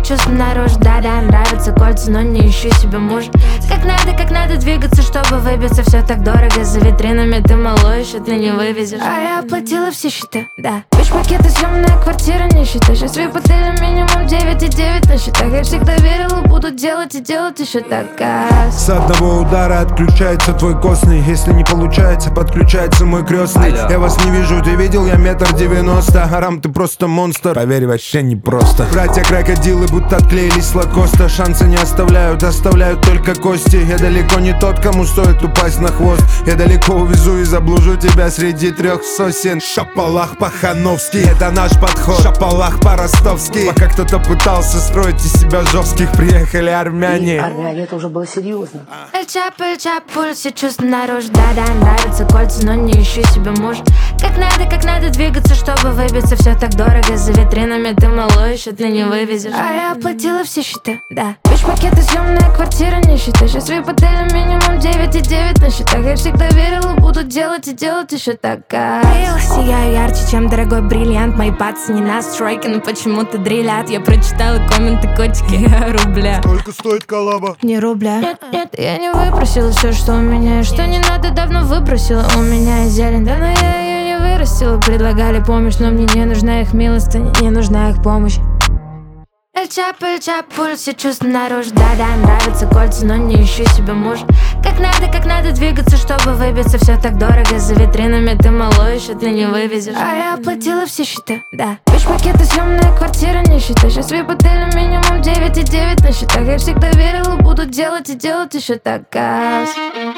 чувства наружу. Да-да, нравятся кольца, но не ищу себе мужа. Как надо двигаться, чтобы выбиться. Все так дорого, за витринами ты малой, еще ты не вывезешь. А я оплатила все счета, да. Вещь-пакеты, съемная квартира, не считай. Сейчас в отеле минимум 9,9 на счетах. Я всегда верила, буду делать и делать еще так. С одного удара отключается твой костный. Если не получается, подключается мой крестный. Я вас не вижу, ты видел, я 1,90 м. Арам, ты просто монстр, поверь, вообще не просто. Братья крокодилы будто отклеились с лакоста. Шансы не оставляют, оставляют только кости. Я далеко не тот, кому стоит упасть на хвост. Я далеко увезу и заблужу тебя среди 3 сосен. Шапалах по-хановски, это наш подход. Шапалах по-ростовски. Пока кто-то пытался строить из себя жестких, приехали армяне. Армяне, это уже было серьезно. Эль-Чап, пульс, все чувства наружу. Да-да, нравятся кольца, но не ищу себе мужа. Как надо двигаться, чтобы выбиться. Все так дорого, за витринами ты малой, еще ты не вывезешь. А я оплатила все счета, да. Вещь-пакеты, съемная квартира, не считай. Сейчас в отеле минимум 9,9 на счетах. Я всегда верила, буду делать и делать еще так. Я сияю ярче, чем дорогой бриллиант. Мои пацы не настройки, но почему-то дрелят. Я прочитала комменты, котики, рубля. Только стоит коллаба. Не рубля. Нет, я не выпросила все, что у меня. Что не надо, давно выбросила. У меня зелень, да, но я ее не вырастила. Предлагали помощь, но мне не нужна их милостыня, не нужна их помощь. Эль-Чап, пульс, все чувства наружу. Да-да, нравятся кольца, но не ищу себе мужа. Как надо двигаться, чтобы выбиться. Все так дорого, за витринами ты малой, еще ты не вывезешь. А я оплатила все счета, да. Вещь-пакеты, съемная квартира, не считай. Сейчас в отеле минимум 9,9 на счетах. Я всегда верила, буду делать и делать еще так.